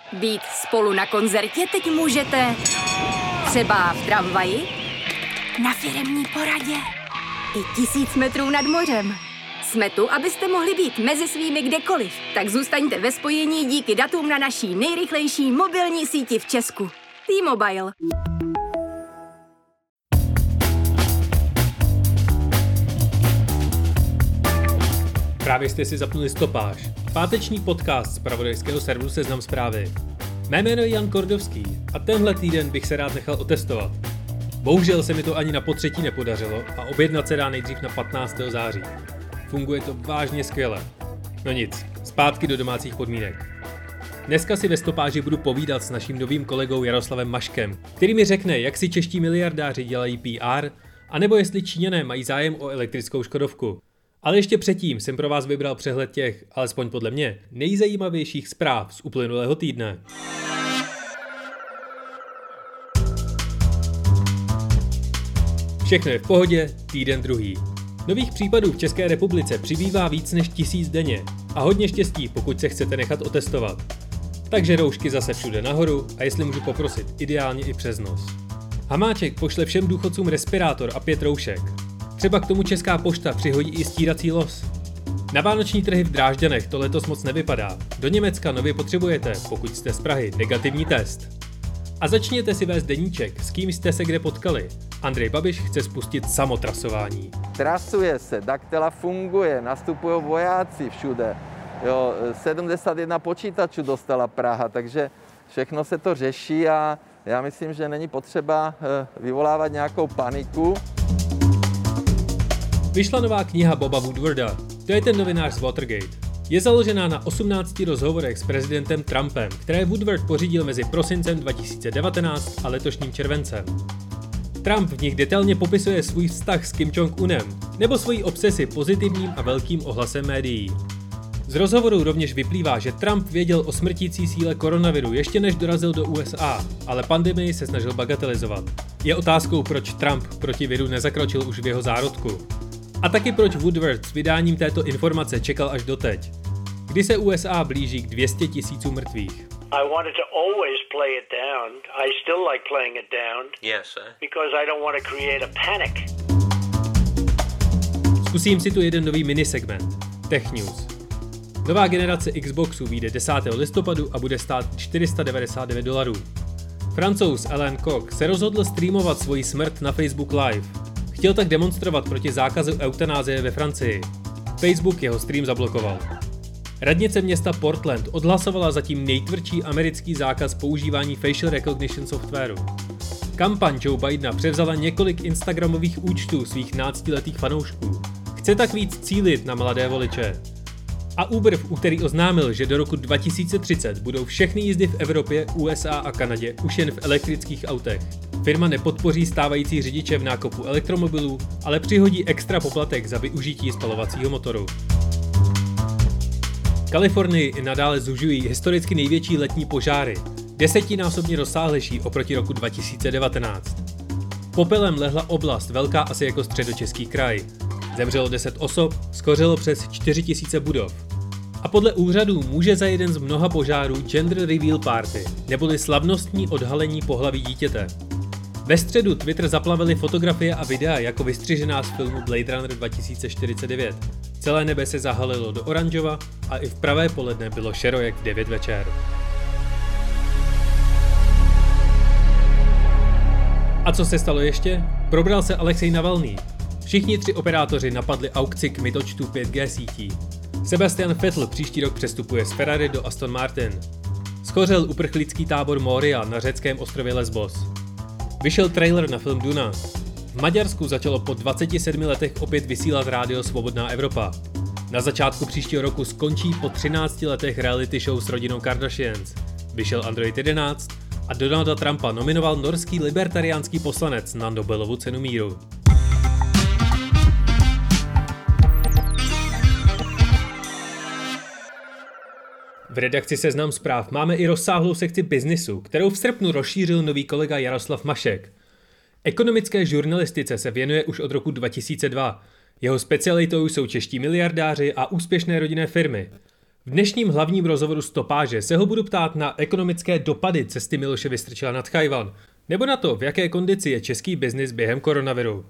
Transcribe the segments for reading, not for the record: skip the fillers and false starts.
Být spolu na koncertě teď můžete třeba v tramvaji, na firemní poradě i 1000 metrů nad mořem. Jsme tu, abyste mohli být mezi svými kdekoliv. Tak zůstaňte ve spojení díky datům na naší nejrychlejší mobilní síti v Česku. T-Mobile. Právě jste si zapnuli Stopáž, páteční podcast z zpravodajského serveru Seznam Zprávy. Mé jméno je Jan Kordovský a tenhle týden bych se rád nechal otestovat. Bohužel se mi to ani na potřetí nepodařilo a objednat se dá nejdřív na 15. září. Funguje to vážně skvěle. No nic, zpátky do domácích podmínek. Dneska si ve Stopáži budu povídat s naším novým kolegou Jaroslavem Maškem, který mi řekne, jak si čeští miliardáři dělají PR, anebo jestli Číňané mají zájem o elektrickou Škodovku. Ale ještě předtím jsem pro vás vybral přehled těch, alespoň podle mě, nejzajímavějších zpráv z uplynulého týdne. Všechno je v pohodě, týden druhý. Nových případů v České republice přibývá víc než 1000 denně a hodně štěstí, pokud se chcete nechat otestovat. Takže roušky zase všude nahoru a jestli můžu poprosit, ideálně i přes nos. Hamáček pošle všem důchodcům respirátor a 5 roušek. Třeba k tomu Česká pošta přihodí i stírací los. Na vánoční trhy v Drážďanech to letos moc nevypadá. Do Německa nově potřebujete, pokud jste z Prahy, negativní test. A začněte si vést deníček, s kým jste se kde potkali. Andrej Babiš chce spustit samotrasování. Trasuje se, daktela funguje, nastupují vojáci všude. 71 počítačů dostala Praha, takže všechno se to řeší a já myslím, že není potřeba vyvolávat nějakou paniku. Vyšla nová kniha Boba Woodwarda, to je ten novinář z Watergate. Je založená na 18 rozhovorech s prezidentem Trumpem, které Woodward pořídil mezi prosincem 2019 a letošním červencem. Trump v nich detailně popisuje svůj vztah s Kim Jong-unem nebo svoji obsesi pozitivním a velkým ohlasem médií. Z rozhovoru rovněž vyplývá, že Trump věděl o smrtící síle koronaviru ještě než dorazil do USA, ale pandemii se snažil bagatelizovat. Je otázkou, proč Trump proti viru nezakročil už v jeho zárodku. A taky proč Woodward s vydáním této informace čekal až doteď, kdy se USA blíží k 200 000 mrtvých. I wanted to always play it down. I still like playing it down. Yes, sir. Because I don't want to create a panic. Zkusím si tu jeden nový minisegment. Tech News. Nová generace Xboxu vyjde 10. listopadu a bude stát $499. Francouz Alain Koch se rozhodl streamovat svoji smrt na Facebook Live. Chtěl tak demonstrovat proti zákazu eutanázie ve Francii. Facebook jeho stream zablokoval. Radnice města Portland odhlasovala zatím nejtvrdší americký zákaz používání facial recognition softwaru. Kampaň Joe Bidena převzala několik instagramových účtů svých 12letých fanoušků. Chce tak víc cílit na mladé voliče. A Uber v úterý oznámil, že do roku 2030 budou všechny jízdy v Evropě, USA a Kanadě už jen v elektrických autech. Firma nepodpoří stávající řidiče v nákupu elektromobilů, ale přihodí extra poplatek za využití spalovacího motoru. Kalifornii i nadále zužují historicky největší letní požáry, 10násobně rozsáhlejší oproti roku 2019. Popelem lehla oblast velká asi jako Středočeský kraj. Zemřelo 10 osob, schořelo přes 4000 budov. A podle úřadů může za jeden z mnoha požárů gender reveal party, neboli slavnostní odhalení pohlaví dítěte. Ve středu Twitter zaplavily fotografie a videa jako vystřižená z filmu Blade Runner 2049. Celé nebe se zahalilo do oranžova a i v pravé poledne bylo šero jak v 9 večer. A co se stalo ještě? Probral se Alexej Navalný. Všichni 3 operátoři napadli aukci k mytočtu 5G sítí. Sebastian Vettel příští rok přestupuje z Ferrari do Aston Martin. Schořel uprchlický tábor Moria na řeckém ostrově Lesbos. Vyšel trailer na film Duna. V Maďarsku začalo po 27 letech opět vysílat rádio Svobodná Evropa. Na začátku příštího roku skončí po 13 letech reality show s rodinou Kardashians. Vyšel Android 11 a Donalda Trumpa nominoval norský libertariánský poslanec na Nobelovu cenu míru. V redakci Seznam Zpráv máme i rozsáhlou sekci biznisu, kterou v srpnu rozšířil nový kolega Jaroslav Mašek. Ekonomické žurnalistice se věnuje už od roku 2002. Jeho specialitou jsou čeští miliardáři a úspěšné rodinné firmy. V dnešním hlavním rozhovoru Stopáže se ho budu ptát na ekonomické dopady cesty Miloše Vystrčila nad Tchaj-wan, nebo na to, v jaké kondici je český biznis během koronaviru.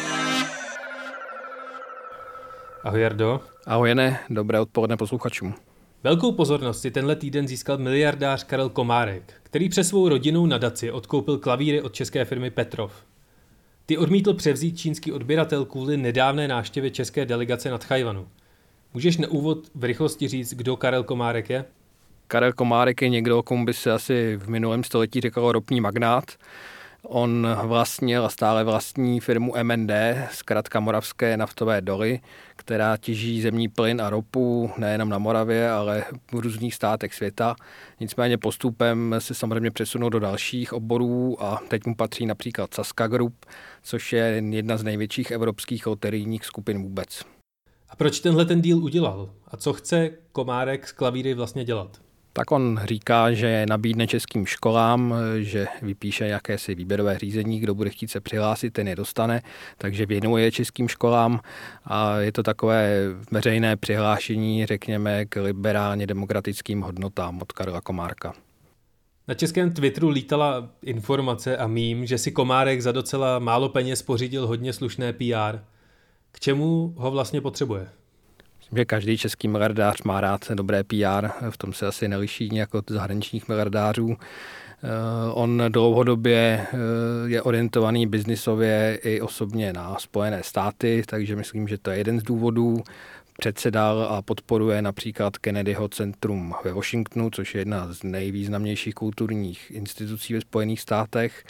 Ahoj Jardo. Ahoj Jene, dobré odpoledne posluchačům. Velkou pozornost si tenhle týden získal miliardář Karel Komárek, který přes svou rodinnou nadaci odkoupil klavíry od české firmy Petrov. Ty odmítl převzít čínský odběratel kvůli nedávné návštěvě české delegace na Tchaj-wanu. Můžeš na úvod v rychlosti říct, kdo Karel Komárek je? Karel Komárek je někdo, komu by se asi v minulém století říkalo ropný magnát. On vlastnil a stále vlastní firmu MND, zkrátka Moravské naftové doly, která těží zemní plyn a ropu nejenom na Moravě, ale v různých státech světa. Nicméně postupem se samozřejmě přesunul do dalších oborů a teď mu patří například Sazka Group, což je jedna z největších evropských loterijních skupin vůbec. A proč tenhle ten deal udělal? A co chce Komárek s klavíry vlastně dělat? Tak on říká, že nabídne českým školám, že vypíše jakési výběrové řízení, kdo bude chtít se přihlásit, ten je dostane, takže věnuje českým školám a je to takové veřejné přihlášení, řekněme, k liberálně demokratickým hodnotám od Karla Komárka. Na českém Twitteru lítala informace a mím, že si Komárek za docela málo peněz pořídil hodně slušné PR. K čemu ho vlastně potřebuje? Že každý český miliardář má rád dobré PR, v tom se asi neliší nějak od zahraničních miliardářů. On dlouhodobě je orientovaný biznisově i osobně na Spojené státy, takže myslím, že to je jeden z důvodů. Předsedal a podporuje například Kennedyho centrum ve Washingtonu, což je jedna z nejvýznamnějších kulturních institucí ve Spojených státech.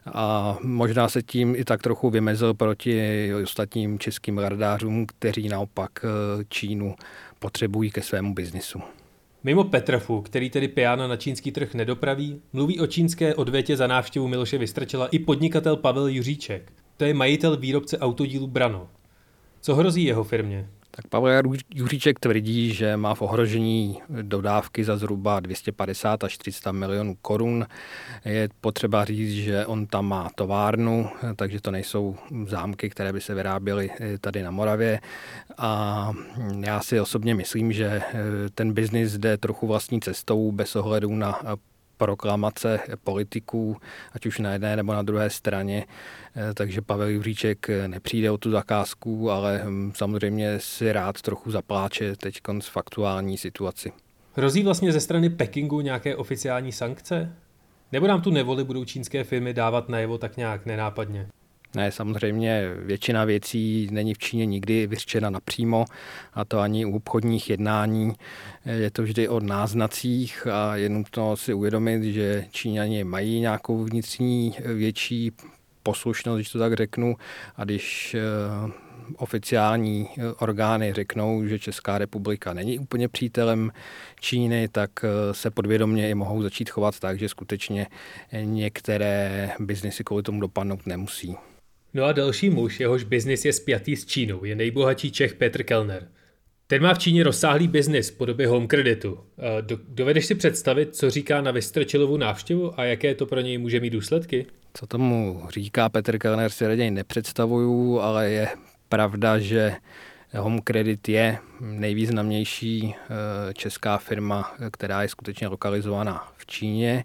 A možná se tím i tak trochu vymezil proti ostatním českým miliardářům, kteří naopak Čínu potřebují ke svému biznisu. Mimo Petrovu, který tedy pijána na čínský trh nedopraví, mluví o čínské odvětě za návštěvu Miloše Vystrčila i podnikatel Pavel Juříček. To je majitel výrobce autodílů Brano. Co hrozí jeho firmě? Tak Pavel Juříček tvrdí, že má v ohrožení dodávky za zhruba 250 až 300 milionů korun. Je potřeba říct, že on tam má továrnu, takže to nejsou zámky, které by se vyráběly tady na Moravě. A já si osobně myslím, že ten biznis jde trochu vlastní cestou bez ohledu na proklamace politiků, ať už na jedné nebo na druhé straně. Takže Pavel Juříček nepřijde o tu zakázku, ale samozřejmě si rád trochu zapláče teď v aktuální situaci. Hrozí vlastně ze strany Pekingu nějaké oficiální sankce? Nebo nám tu nevoli budou čínské firmy dávat najevo tak nějak nenápadně? Ne, samozřejmě většina věcí není v Číně nikdy vyřčena napřímo, a to ani u obchodních jednání. Je to vždy o náznacích a je nutno si uvědomit, že Číňani mají nějakou vnitřní větší poslušnost, když to tak řeknu, a když oficiální orgány řeknou, že Česká republika není úplně přítelem Číny, tak se podvědomě i mohou začít chovat tak, že skutečně některé biznesy kvůli tomu dopadnout nemusí. No a další muž, jehož biznis je spjatý s Čínou, je nejbohatší Čech Petr Kellner. Ten má v Číně rozsáhlý biznis v podobě home kreditu. Dovedeš si představit, co říká na Vystrčilovu návštěvu a jaké to pro něj může mít důsledky? Co tomu říká Petr Kellner, si raději nepředstavuju, ale je pravda, že Home Credit je nejvýznamnější česká firma, která je skutečně lokalizovaná v Číně.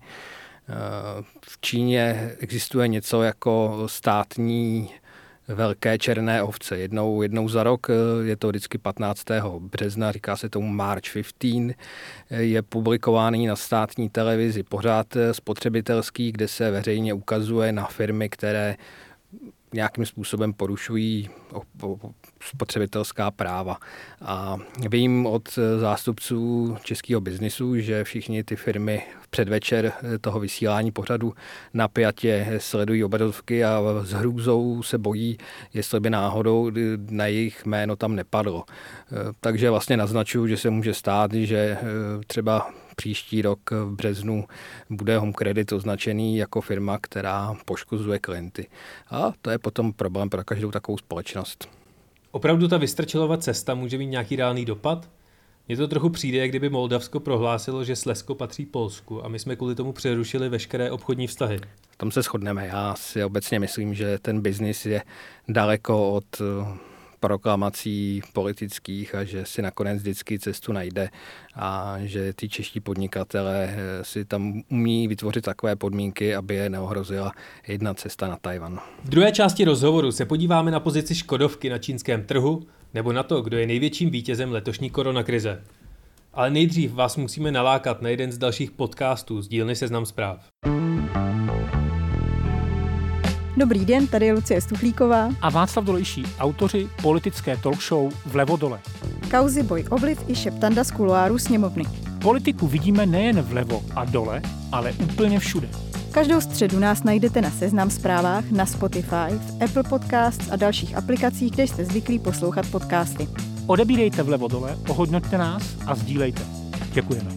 V Číně existuje něco jako státní velké černé ovce. Jednou za rok, je to vždycky 15. března, říká se tomu March 15, je publikovaný na státní televizi pořád spotřebitelský, kde se veřejně ukazuje na firmy, které nějakým způsobem porušují spotřebitelská práva. A vím od zástupců českého biznisu, že všichni ty firmy v předvečer toho vysílání pořadu napjatě sledují obrazovky a s hrůzou se bojí, jestli by náhodou na jejich jméno tam nepadlo. Takže vlastně naznačuju, že se může stát, že třeba příští rok v březnu bude Home Credit označený jako firma, která poškozuje klienty. A to je potom problém pro každou takovou společnost. Opravdu ta Vystrčilova cesta může mít nějaký reálný dopad? Mně to trochu přijde, jak kdyby Moldavsko prohlásilo, že Slezsko patří Polsku a my jsme kvůli tomu přerušili veškeré obchodní vztahy. V tom se shodneme. Já si obecně myslím, že ten biznis je daleko od proklamací politických a že si nakonec vždycky cestu najde a že ty čeští podnikatelé si tam umí vytvořit takové podmínky, aby je neohrozila jedna cesta na Tajvan. V druhé části rozhovoru se podíváme na pozici Škodovky na čínském trhu nebo na to, kdo je největším vítězem letošní koronakrize. Ale nejdřív vás musíme nalákat na jeden z dalších podcastů z dílny Seznam Zpráv. Dobrý den, tady je Lucie Stuchlíková a Václav Dolejší, autoři politické talk show Vlevo dole. Kauzy Boj ovliv i šeptanda z kuloáru sněmovny. Politiku vidíme nejen vlevo a dole, ale úplně všude. Každou středu nás najdete na Seznam Zprávách, na Spotify, v Apple Podcasts a dalších aplikacích, kde jste zvyklí poslouchat podcasty. Odebírejte Vlevo dole, ohodnoťte nás a sdílejte. Děkujeme.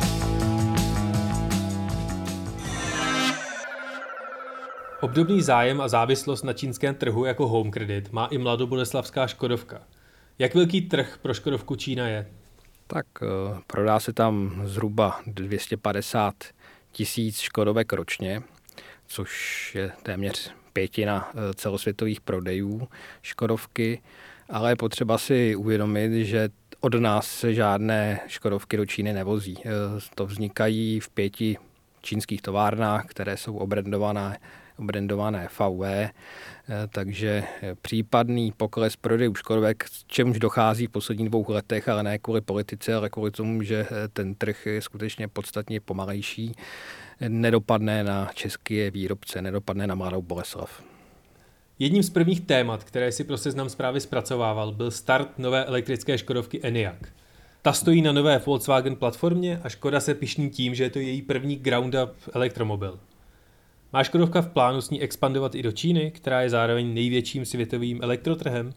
Obdobný zájem a závislost na čínském trhu jako Home Credit má i mladoboleslavská Škodovka. Jak velký trh pro Škodovku Čína je? Tak prodá se tam zhruba 250 000 Škodovek ročně, což je téměř 1/5 celosvětových prodejů Škodovky, ale je potřeba si uvědomit, že od nás se žádné Škodovky do Číny nevozí. To vznikají v 5 čínských továrnách, které jsou obrandované VW, takže případný pokles prodejů Škodovek, čemuž dochází v posledních 2 letech, ale ne kvůli politice, ale kvůli tomu, že ten trh je skutečně podstatně pomalejší, nedopadne na české výrobce, nedopadne na Mladou Boleslav. Jedním z prvních témat, které si pro Seznam Zprávy zpracovával, byl start nové elektrické Škodovky Enyaq. Ta stojí na nové Volkswagen platformě a Škoda se pyšní tím, že je to její první ground-up elektromobil. Má Škodovka v plánu s ní expandovat i do Číny, která je zároveň největším světovým elektrotrhem?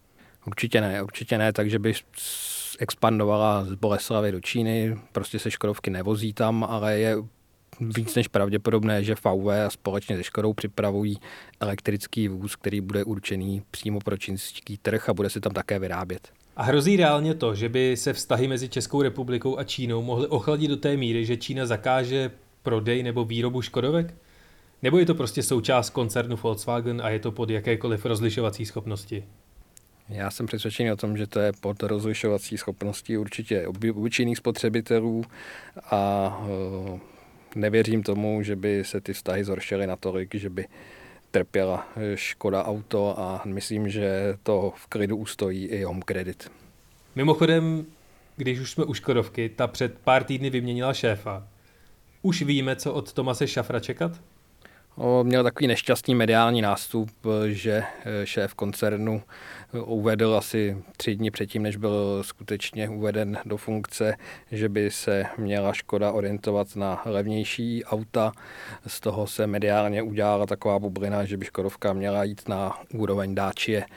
Určitě ne, takže by expandovala z Boleslavy do Číny, prostě se Škodovky nevozí tam, ale je víc než pravděpodobné, že VW a společně se Škodou připravují elektrický vůz, který bude určený přímo pro čínský trh a bude se tam také vyrábět. A hrozí reálně to, že by se vztahy mezi Českou republikou a Čínou mohly ochladit do té míry, že Čína zakáže prodej nebo výrobu Škodovek? Nebo je to prostě součást koncernu Volkswagen a je to pod jakékoliv rozlišovací schopnosti? Já jsem přesvědčený o tom, že to je pod rozlišovací schopností určitě obyčejných spotřebitelů a nevěřím tomu, že by se ty vztahy zhoršily natolik, že by trpěla Škoda Auto a myslím, že to v klidu ustojí i Home Credit. Mimochodem, když už jsme u Škodovky, ta před pár týdny vyměnila šéfa. Už víme, co od Tomase Šafra čekat? Měl takový nešťastný mediální nástup, že šéf koncernu uvedl asi 3 dny předtím, než byl skutečně uveden do funkce, že by se měla Škoda orientovat na levnější auta. Z toho se mediálně udělala taková bublina, že by Škodovka měla jít na úroveň Dacia.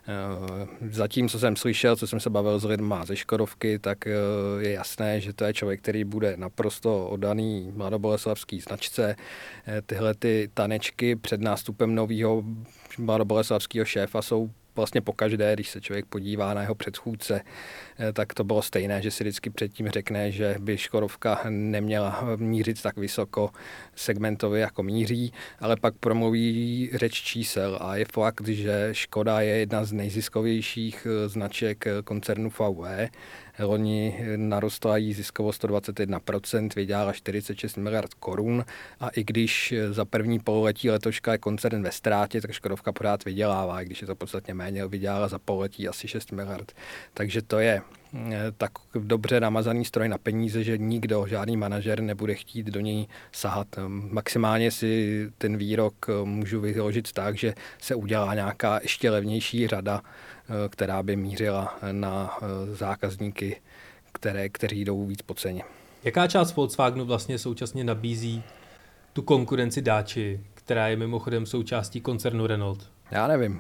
Zatím, co jsem slyšel, co jsem se bavil s lidma ze Škodovky, tak je jasné, že to je člověk, který bude naprosto oddaný mladoboleslavský značce. Tyhle ty tanečky před nástupem nového mladoboleslavského šéfa jsou vlastně pokaždé, když se člověk podívá na jeho předchůdce, tak to bylo stejné, že si vždycky předtím řekne, že by Škodovka neměla mířit tak vysoko segmentově, jako míří, ale pak promluví řeč čísel a je fakt, že Škoda je jedna z nejziskovějších značek koncernu VW. Loni narostla jí ziskovost 121%, vydělala 46 miliard korun a i když za první pololetí letoška je koncern ve ztrátě, tak Škodovka pořád vydělává, i když je to podstatně méně, vydělala za pololetí asi 6 miliard. Takže to je tak dobře namazaný stroj na peníze, že nikdo, žádný manažer nebude chtít do něj sahat. Maximálně si ten výrok můžu vyložit tak, že se udělá nějaká ještě levnější řada, která by mířila na zákazníky, kteří jdou víc po ceně. Jaká část Volkswagenu vlastně současně nabízí tu konkurenci Dacia, která je mimochodem součástí koncernu Renault? Já nevím.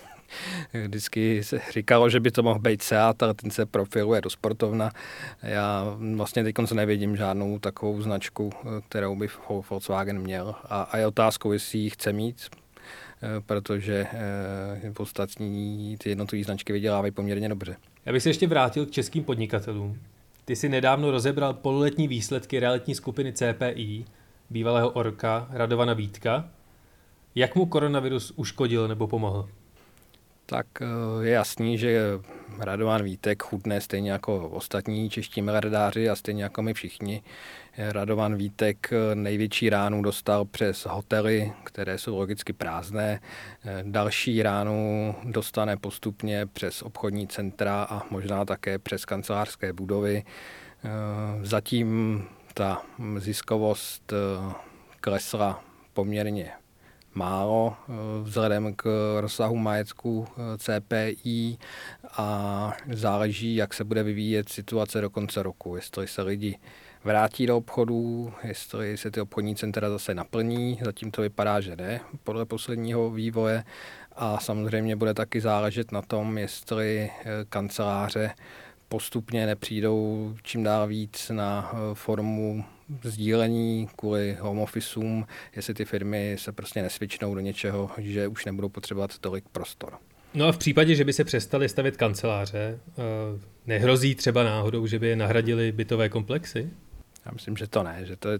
Vždycky se říkalo, že by to mohl být Seat, ale ten se profiluje do sportovna. Já vlastně teď nevidím žádnou takovou značku, kterou by Volkswagen měl. A je otázkou, jestli ji chce mít, protože v ostatní ty jednotlivé značky vydělávají poměrně dobře. Já bych se ještě vrátil k českým podnikatelům. Ty si nedávno rozebral pololetní výsledky realitní skupiny CPI, bývalého orka Radovana Vítka. Jak mu koronavirus uškodil nebo pomohl? Tak je jasný, že Radovan Vítek chudne stejně jako ostatní čeští miliardáři a stejně jako my všichni. Radovan Vítek největší ránu dostal přes hotely, které jsou logicky prázdné. Další ránu dostane postupně přes obchodní centra a možná také přes kancelářské budovy. Zatím ta ziskovost klesla poměrně málo vzhledem k rozsahu majetku CPI a záleží, jak se bude vyvíjet situace do konce roku. Jestli se lidi vrátí do obchodů, jestli se ty obchodní centra zase naplní, zatím to vypadá, že ne, podle posledního vývoje. A samozřejmě bude taky záležet na tom, jestli kanceláře postupně nepřijdou čím dál víc na formu sdílení kvůli home officeům, jestli ty firmy se prostě nesvičnou do něčeho, že už nebudou potřebovat tolik prostor. No a v případě, že by se přestaly stavět kanceláře, nehrozí třeba náhodou, že by je nahradily bytové komplexy? Já myslím, že to ne, že to je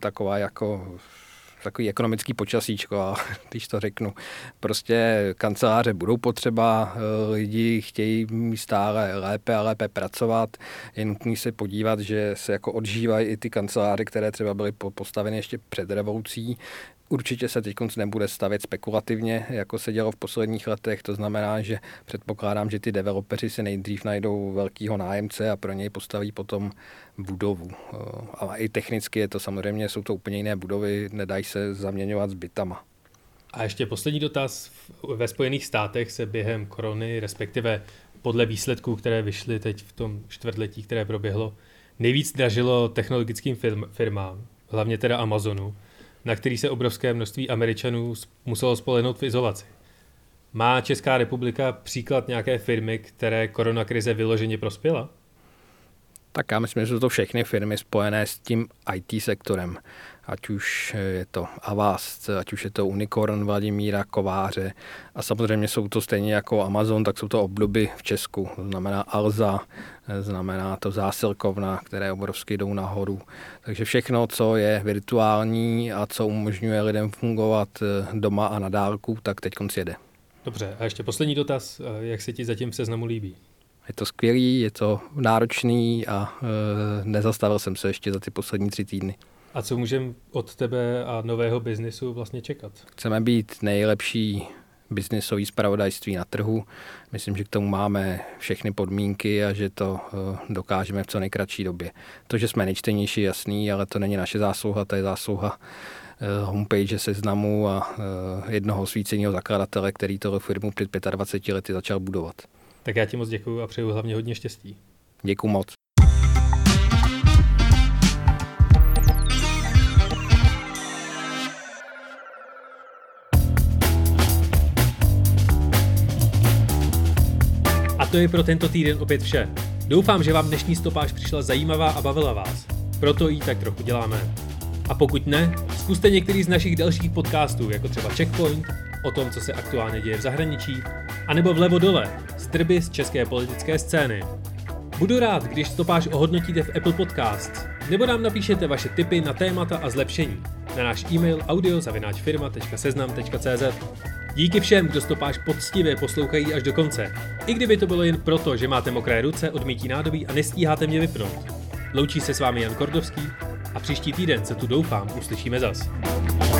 takový ekonomický počasíčko, když to řeknu. Prostě kanceláře budou potřeba, lidi chtějí stále lépe a lépe pracovat. Je nutné se podívat, že se jako odžívají i ty kanceláře, které třeba byly postaveny ještě před revolucí. Určitě se teď nebude stavět spekulativně, jako se dělo v posledních letech. To znamená, že předpokládám, že ty developeři si nejdřív najdou velkýho nájemce a pro něj postaví potom budovu. Ale i technicky je to samozřejmě, jsou to úplně jiné budovy, nedají se zaměňovat s bytama. A ještě poslední dotaz. Ve Spojených státech se během korony, respektive podle výsledků, které vyšly teď v tom čtvrtletí, které proběhlo, nejvíc dražilo technologickým firmám, hlavně teda Amazonu, na který se obrovské množství Američanů muselo spolehnout v izolaci. Má Česká republika příklad nějaké firmy, které koronakrize vyloženě prospěla? Tak já myslím, že jsou to všechny firmy spojené s tím IT sektorem. Ať už je to Avast, ať už je to Unicorn Vladimíra Kováře a samozřejmě jsou to stejně jako Amazon, tak jsou to obdoby v Česku. To znamená Alza, znamená to zásilkovna, které obrovsky jdou nahoru. Takže všechno, co je virtuální a co umožňuje lidem fungovat doma a na dálku, tak teď jede. Dobře, a ještě poslední dotaz. Jak se ti zatím v Seznamu líbí? Je to skvělý, je to náročný a nezastavil jsem se ještě za ty poslední 3 týdny. A co můžeme od tebe a nového biznisu vlastně čekat? Chceme být nejlepší biznisový zpravodajství na trhu. Myslím, že k tomu máme všechny podmínky a že to dokážeme v co nejkratší době. To, že jsme nejčtenější, jasný, ale to není naše zásluha, to je zásluha homepage Seznamu a jednoho osvíceného zakladatele, který tohle firmu před 25 lety začal budovat. Tak já ti moc děkuju a přeju hlavně hodně štěstí. Děkuju moc. A to je pro tento týden opět vše. Doufám, že vám dnešní stopáž přišla zajímavá a bavila vás. Proto ji tak trochu děláme. A pokud ne, zkuste některý z našich dalších podcastů, jako třeba Checkpoint, o tom, co se aktuálně děje v zahraničí, anebo vlevo dole, strby z české politické scény. Budu rád, když stopáž ohodnotíte v Apple Podcasts, nebo nám napíšete vaše tipy na témata a zlepšení na náš e-mail audio@firma.seznam.cz. Díky všem, kdo stopáž poctivě poslouchají až do konce. I kdyby to bylo jen proto, že máte mokré ruce od mytí nádobí a nestíháte mě vypnout. Loučí se s vámi Jan Kordovský a příští týden se tu doufám uslyšíme zas.